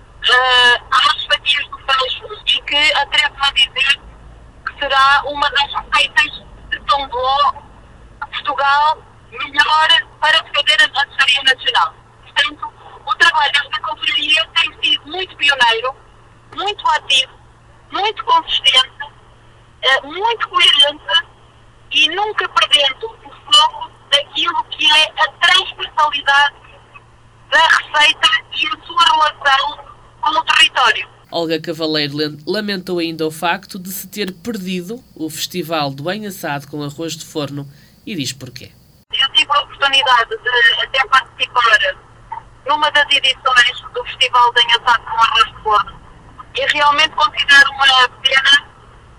às fatias do peixe, e que atrevo-me a dizer que será uma das receitas de São Bom, Portugal, melhor para defender a doçaria nacional. Portanto, o trabalho desta confraria tem sido muito pioneiro, muito ativo, muito consistente, muito coerente e nunca perdendo o foco daquilo que é a transversalidade da receita e a sua relação com o território. Olga Cavaleiro lamentou ainda o facto de se ter perdido o Festival do Anho Assado com Arroz de Forno e diz porquê. Eu tive a oportunidade de até participar numa das edições do Festival do Anho Assado com Arroz de Forno e realmente considero uma pena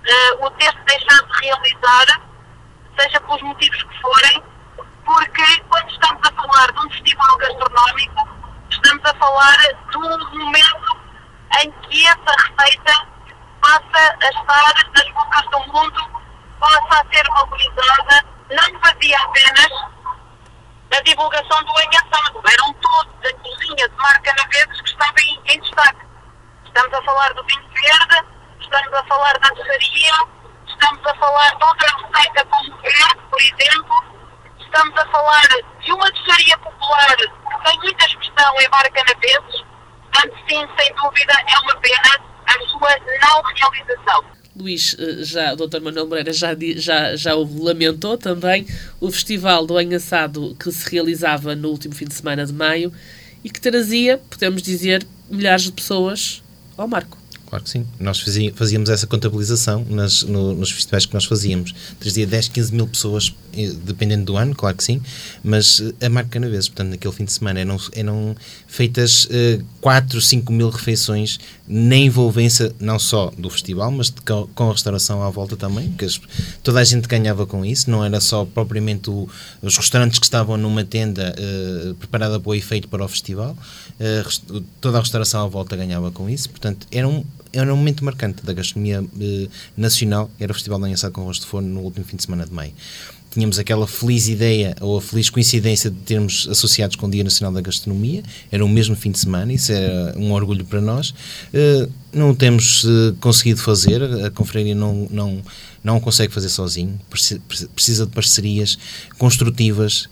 o ter-se deixado de realizar, seja pelos motivos que forem, porque quando estamos a falar de um festival gastronómico, estamos a falar de um momento em que essa receita passa a estar nas bocas do mundo, passa a ser valorizada, não fazia apenas a divulgação do enhaçado, eram todos a cozinha de marca Naveses que estava em destaque. Estamos a falar do vinho verde, estamos a falar da doçaria, estamos a falar de outra receita como o verde, por exemplo, estamos a falar de uma doçaria popular que tem muita expressão em marca Naveses, portanto sim, sem dúvida, é uma pena a sua não realização. Luís, o Dr. Manuel Moreira já o lamentou também, o Festival do Enhaçado que se realizava no último fim de semana de maio e que trazia, podemos dizer, milhares de pessoas ao Marco. Claro que sim. Nós fazíamos essa contabilização nos festivais que nós fazíamos. Trazia 10, 15 mil pessoas, dependendo do ano, claro que sim, mas a marca Naveses, portanto, naquele fim de semana eram feitas 4, 5 mil refeições na envolvência não só do festival, mas com a restauração à volta também, que toda a gente ganhava com isso, não era só propriamente os restaurantes que estavam numa tenda preparada para o efeito para o festival, toda a restauração à volta ganhava com isso, portanto, era um momento marcante da gastronomia nacional, era o Festival do Enhaçado com Arroz de Forno no último fim de semana de maio. Tínhamos aquela feliz ideia, ou a feliz coincidência de termos associados com o Dia Nacional da Gastronomia, era o mesmo fim de semana, isso era um orgulho para nós. Não o temos conseguido fazer, a confraria não consegue fazer sozinho, precisa de parcerias construtivas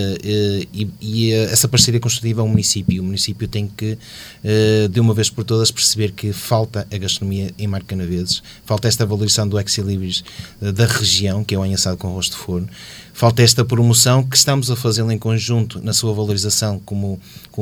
e essa parceria construtiva é o município tem que, de uma vez por todas, perceber que falta a gastronomia em Marca Naveses, falta esta valorização do ex-libris da região, que é o enhaçado com arroz de forno, falta esta promoção que estamos a fazê-la em conjunto na sua valorização como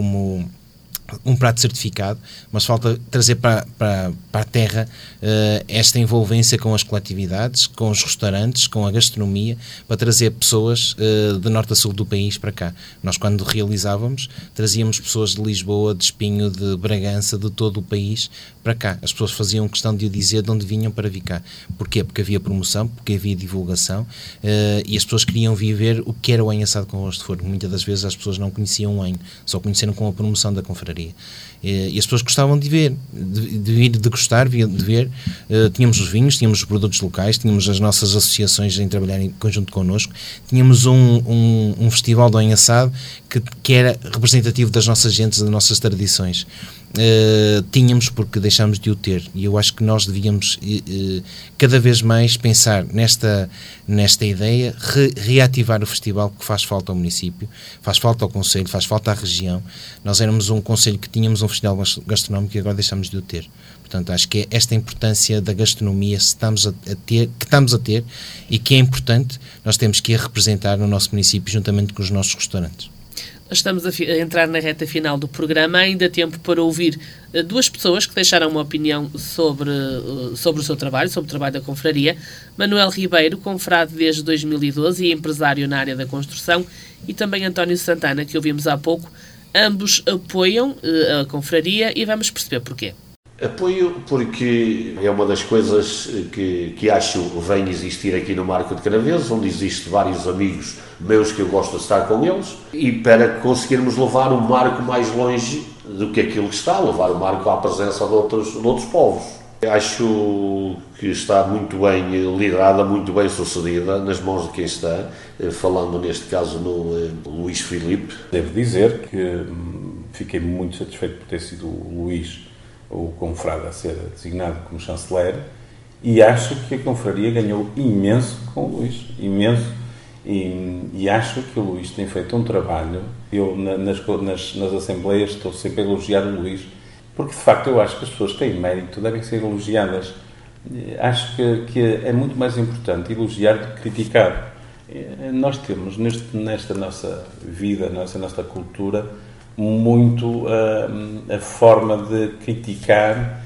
um prato certificado, mas falta trazer para a terra esta envolvência com as coletividades, com os restaurantes, com a gastronomia, para trazer pessoas de norte a sul do país para cá. Nós, quando realizávamos, trazíamos pessoas de Lisboa, de Espinho, de Bragança, de todo o país para cá. As pessoas faziam questão de o dizer de onde vinham para vir cá. Porquê? Porque havia promoção, porque havia divulgação e as pessoas queriam viver o que era o enhaçado com arroz de forno. Muitas das vezes as pessoas não conheciam o enho, só conheceram com a promoção da confraria. E as pessoas gostavam de ver, de vir degustar, de ver. Tínhamos os vinhos, tínhamos os produtos locais, tínhamos as nossas associações em trabalhar em conjunto connosco, tínhamos um festival do enhaçado que era representativo das nossas gentes, das nossas tradições. Tínhamos porque deixámos de o ter, e eu acho que nós devíamos cada vez mais pensar nesta ideia, reativar o festival, que faz falta ao município, faz falta ao concelho, faz falta à região. Nós éramos um concelho que tínhamos um festival gastronómico e agora deixámos de o ter. Portanto, acho que é esta importância da gastronomia que estamos a ter e que é importante, nós temos que a representar no nosso município juntamente com os nossos restaurantes. Estamos a entrar na reta final do programa, ainda há tempo para ouvir duas pessoas que deixaram uma opinião sobre o seu trabalho, sobre o trabalho da confraria. Manuel Ribeiro, confrade desde 2012 e empresário na área da construção, e também António Santana, que ouvimos há pouco. Ambos apoiam a confraria e vamos perceber porquê. Apoio porque é uma das coisas que acho vem existir aqui no Marco de Canaveses, onde existem vários amigos meus que eu gosto de estar com eles, e para conseguirmos levar o Marco mais longe do que aquilo que está, levar o Marco à presença de outros povos. Acho que está muito bem liderada, muito bem sucedida, nas mãos de quem está, falando neste caso no Luís Filipe. Devo dizer que fiquei muito satisfeito por ter sido o Luís, o confrade, a ser designado como chanceler, e acho que a confraria ganhou imenso com o Luís, imenso, e acho que o Luís tem feito um trabalho. Eu nas assembleias estou sempre a elogiar o Luís, porque de facto eu acho que as pessoas que têm mérito devem ser elogiadas. Acho que é muito mais importante elogiar do que criticar. Nós temos nesta nossa vida, nessa nossa cultura, muito a forma de criticar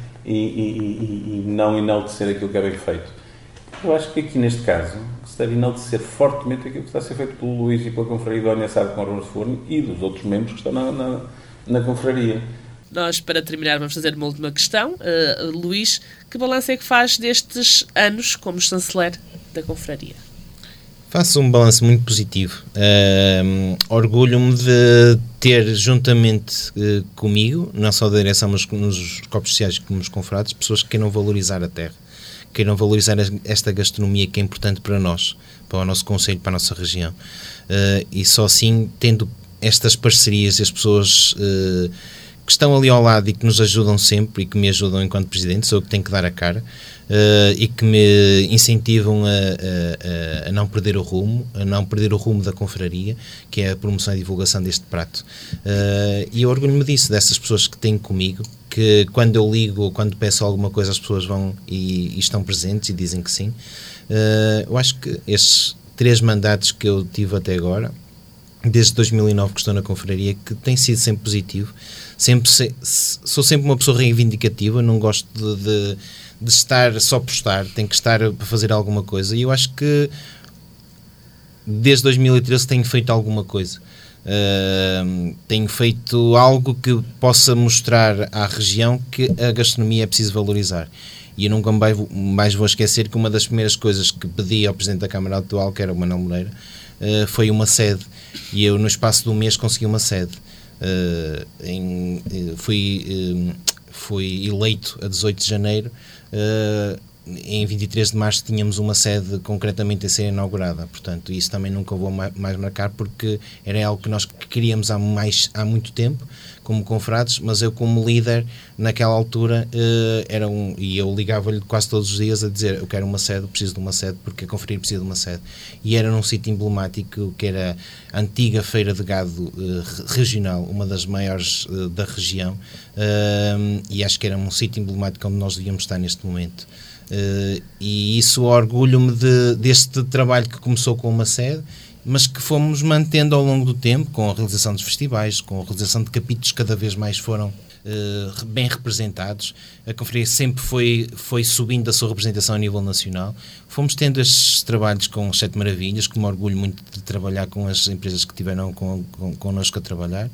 e não enaltecer aquilo que é bem feito. Eu acho que aqui neste caso se deve enaltecer fortemente aquilo que está a ser feito pelo Luís e pela confraria do Enhaçado com Arroz de Forno e dos outros membros que estão na confraria. Nós, para terminar, vamos fazer uma última questão. Luís, que balanço é que faz destes anos como chanceler da Confraria? Faço um balanço muito positivo. Orgulho-me de ter, juntamente comigo, não só da direção, mas nos corpos sociais como nos confrades, pessoas que queiram valorizar a terra, queiram valorizar esta gastronomia que é importante para nós, para o nosso concelho, para a nossa região. E só assim, tendo estas parcerias e as pessoas que estão ali ao lado e que nos ajudam sempre e que me ajudam enquanto presidente, sou eu que tenho que dar a cara, e que me incentivam a não perder o rumo, da confraria, que é a promoção e divulgação deste prato. E eu orgulho-me disso, dessas pessoas que têm comigo, que quando eu ligo ou quando peço alguma coisa as pessoas vão e estão presentes e dizem que sim. Eu acho que estes 3 mandatos que eu tive até agora, desde 2009 que estou na confraria, que tem sido sempre positivo. Sou sempre uma pessoa reivindicativa, não gosto de estar só por estar, tenho que estar para fazer alguma coisa, e eu acho que desde 2013 tenho feito alguma coisa. Tenho feito algo que possa mostrar à região que a gastronomia é preciso valorizar. E eu nunca mais vou esquecer que uma das primeiras coisas que pedi ao Presidente da Câmara atual, que era o Manuel Moreira, foi uma sede, e eu no espaço de um mês consegui uma sede. Fui eleito a 18 de janeiro, em 23 de março tínhamos uma sede concretamente a ser inaugurada, portanto isso também nunca vou mais marcar, porque era algo que nós queríamos há muito tempo como confrades, mas eu como líder naquela altura e eu ligava-lhe quase todos os dias a dizer: eu quero uma sede, preciso de uma sede, porque a confraria precisa de uma sede, e era num sítio emblemático que era a antiga feira de gado regional, uma das maiores da região, e acho que era um sítio emblemático onde nós devíamos estar neste momento. E isso orgulho-me deste trabalho que começou com uma sede, mas que fomos mantendo ao longo do tempo, com a realização dos festivais, com a realização de capítulos que cada vez mais foram bem representados. A confraria sempre foi subindo a sua representação a nível nacional. Fomos tendo estes trabalhos com as 7 Maravilhas, que me orgulho muito de trabalhar com as empresas que tiveram connosco a trabalhar.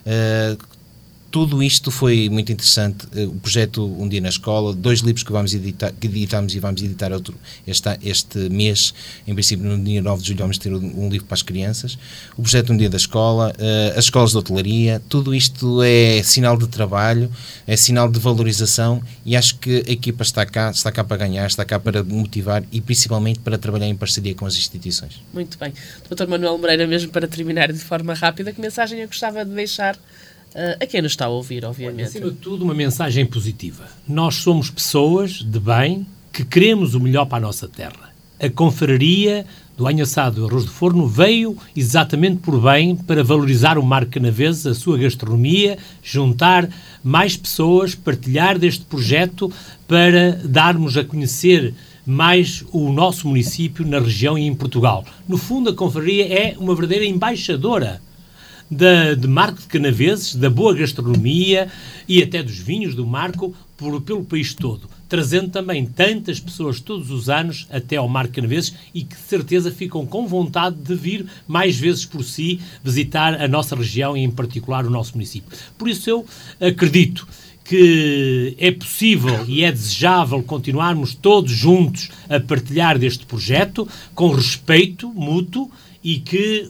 Tudo isto foi muito interessante. O projeto Um Dia na Escola, 2 livros que editamos e vamos editar outro este mês, em princípio no dia 9 de julho vamos ter um livro para as crianças. O projeto Um Dia da Escola, as escolas de hotelaria, tudo isto é sinal de trabalho, é sinal de valorização, e acho que a equipa está cá para ganhar, está cá para motivar e principalmente para trabalhar em parceria com as instituições. Muito bem. Dr. Manuel Moreira, mesmo para terminar de forma rápida, que mensagem eu gostava de deixar a quem nos está a ouvir, obviamente? Acima de tudo, uma mensagem positiva. Nós somos pessoas de bem que queremos o melhor para a nossa terra. A confraria do Anho Assado e Arroz de Forno veio exatamente por bem para valorizar o Marco Canaveses, a sua gastronomia, juntar mais pessoas, partilhar deste projeto para darmos a conhecer mais o nosso município na região e em Portugal. No fundo, a confraria é uma verdadeira embaixadora de Marco de Canaveses, da boa gastronomia e até dos vinhos do Marco pelo país todo, trazendo também tantas pessoas todos os anos até ao Marco de Canaveses, e que de certeza ficam com vontade de vir mais vezes por si visitar a nossa região e em particular o nosso município. Por isso eu acredito que é possível e é desejável continuarmos todos juntos a partilhar deste projeto com respeito mútuo, e que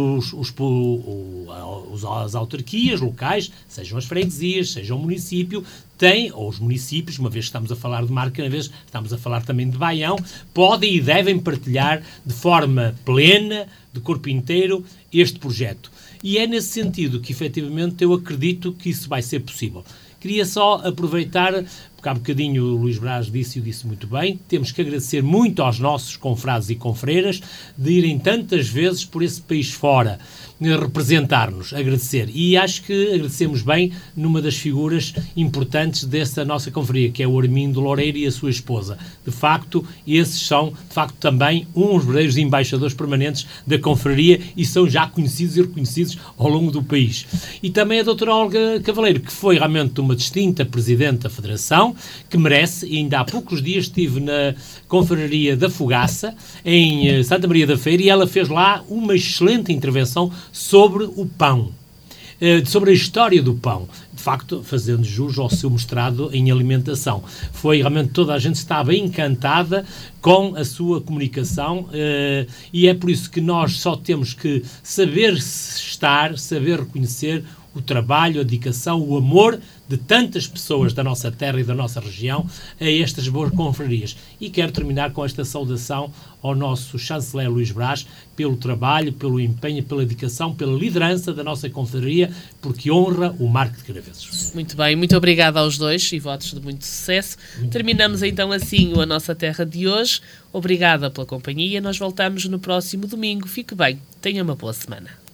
as autarquias locais, sejam as freguesias, seja o município, ou os municípios, uma vez que estamos a falar de Marco Canaveses, estamos a falar também de Baião, podem e devem partilhar de forma plena, de corpo inteiro, este projeto. E é nesse sentido que, efetivamente, eu acredito que isso vai ser possível. Queria só aproveitar, porque há bocadinho o Luís Braz disse muito bem, temos que agradecer muito aos nossos confrades e confreiras de irem tantas vezes por esse país fora representar-nos, agradecer. E acho que agradecemos bem numa das figuras importantes dessa nossa confraria, que é o Armindo Loureiro e a sua esposa. De facto, esses são, também uns verdadeiros embaixadores permanentes da confraria e são já conhecidos e reconhecidos ao longo do país. E também a doutora Olga Cavaleiro, que foi realmente uma distinta presidente da Federação, que merece, e ainda há poucos dias estive na confraria da Fogaça, em Santa Maria da Feira, e ela fez lá uma excelente intervenção sobre o pão, sobre a história do pão. de facto, fazendo jus ao seu mestrado em alimentação. Realmente toda a gente estava encantada com a sua comunicação e é por isso que nós só temos que saber estar, saber reconhecer o trabalho, a dedicação, o amor de tantas pessoas da nossa terra e da nossa região a estas boas confrarias. E quero terminar com esta saudação ao nosso chanceler Luís Brás pelo trabalho, pelo empenho, pela dedicação, pela liderança da nossa confraria, porque honra o Marco de Caraveses. Muito bem, muito obrigada aos dois e votos de muito sucesso. Terminamos então assim a nossa terra de hoje. Obrigada pela companhia. Nós voltamos no próximo domingo. Fique bem. Tenha uma boa semana.